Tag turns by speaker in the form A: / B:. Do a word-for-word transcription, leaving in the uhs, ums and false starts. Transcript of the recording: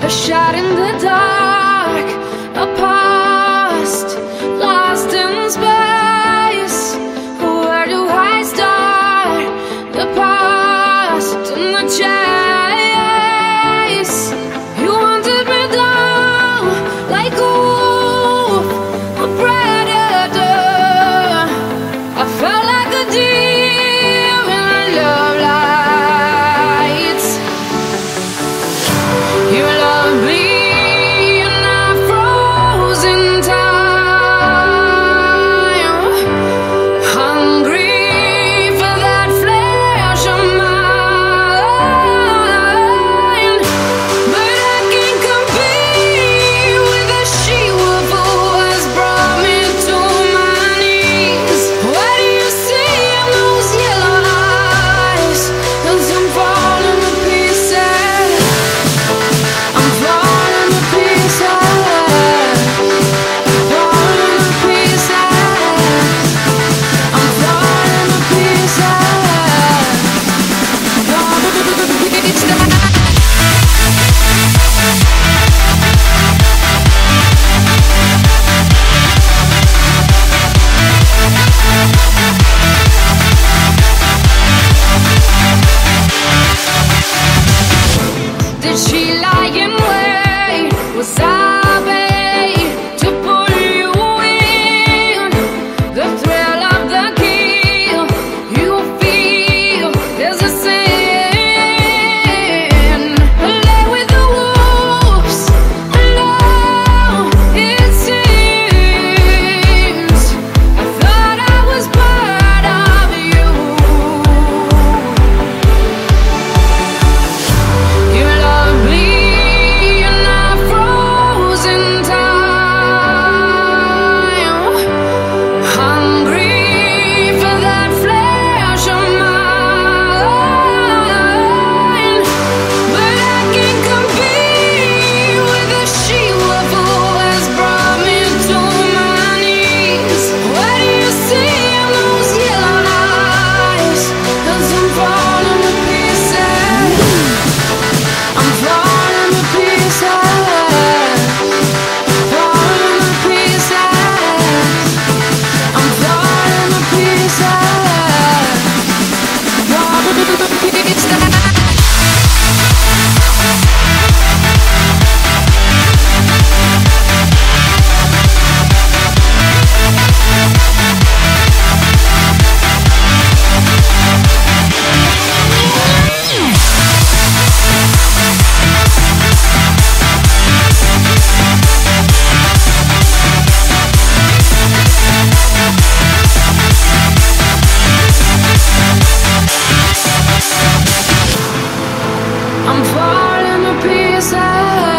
A: a shot in the dark, a past lost in space. Where do I start? The past and the chase. You wanted me down like a wolf, a predator. I felt like a deer in love lights. You love me and I froze in time, hungry for that flesh of mine. But I can't compete with the she-wolf who has brought me to my knees. What do you see in those yellow eyes? 'Cause I'm falling to pieces. I'm falling to pieces. Falling to pieces. I'm falling to pieces. Falling to pieces. Did she lie in wait? Was I bait to pull you in? The thrill of the kill, you feel there's a sin. Lay with the wolves, alone it seems. I thought I was part of you. You love me and I froze in time, hungry for that flesh of mine. But I can't compete with the she-wolf who has brought me to my knees. What do you see in those yellow eyes? 'Cause I'm falling to pieces. I'm falling to pieces. Falling to pieces. I'm falling to pieces. Falling to pieces. I'm falling to pieces.